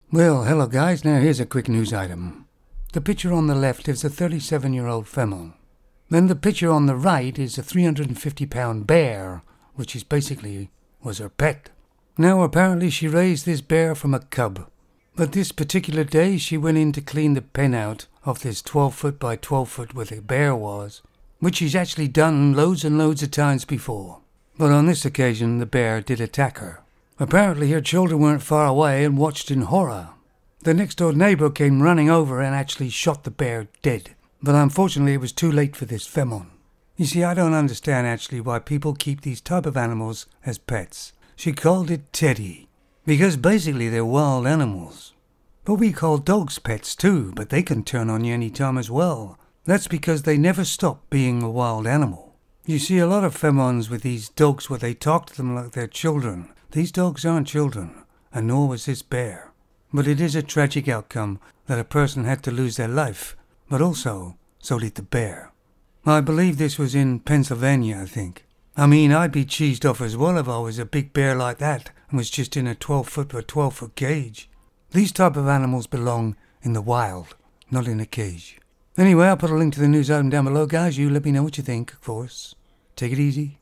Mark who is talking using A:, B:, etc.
A: Well, hello guys, now here's a quick news item. The picture on the left is a 37-year-old female. Then the picture on the right is a 350-pound bear, which is basically was her pet. Now apparently she raised this bear from a cub. But this particular day she went in to clean the pen out of this 12-foot by 12-foot where the bear was, which she's actually done loads and loads of times before. But on this occasion the bear did attack her. Apparently her children weren't far away and watched in horror. The next door neighbor came running over and actually shot the bear dead. But unfortunately it was too late for this femon. You see, I don't understand actually why people keep these type of animals as pets. She called it Teddy, because basically they're wild animals. But we call dogs pets too, but they can turn on you any time as well. That's because they never stop being a wild animal. You see a lot of femons with these dogs where they talk to them like they're children. These dogs aren't children, and nor was this bear. But it is a tragic outcome that a person had to lose their life, but also, so did the bear. I believe this was in Pennsylvania, I think. I mean, I'd be cheesed off as well if I was a big bear like that and was just in a 12-foot by 12-foot cage. These type of animals belong in the wild, not in a cage. Anyway, I'll put a link to the news item down below, guys. You let me know what you think, of course. Take it easy.